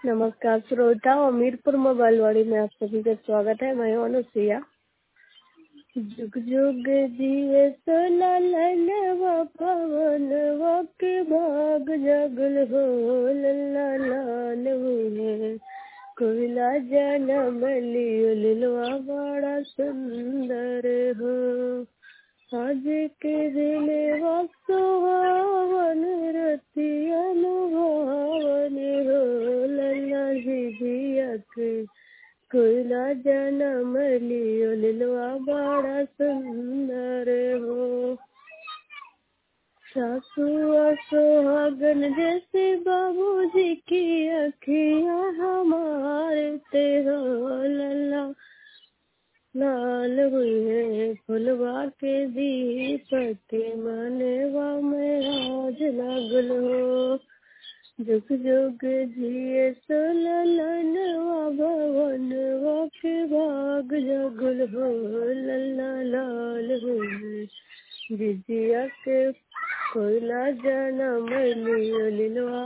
नमस्कार श्रोताओं, हमीरपुर मोबाइलवाड़ी में आप सभी का स्वागत है। मैं हूं अनुसुईया। जुग जुग जिए सोनालनवा पवनवा के भाग जगल हो लल्ला लाल हुए कोयला जनम लियो लिलवा बड़ा सुंदर हो। आज के दिन सुहावन रतिया अनुभावन हो लल्ला जिया के कोयला जनम लियो लिलवा बड़ा सुंदर हो। सासु सुहागन जैसे बाबूजी की अखियां हमारे ते हो लल्ला लाल हुई है फुलवा के दीपक मनवा में आज लागल हो। जुग जुग जिए सोलनवा भवनवा के भाग जगल हो लल्ला लाल हुई जिजिया के कोयला जनम लियो लिलवा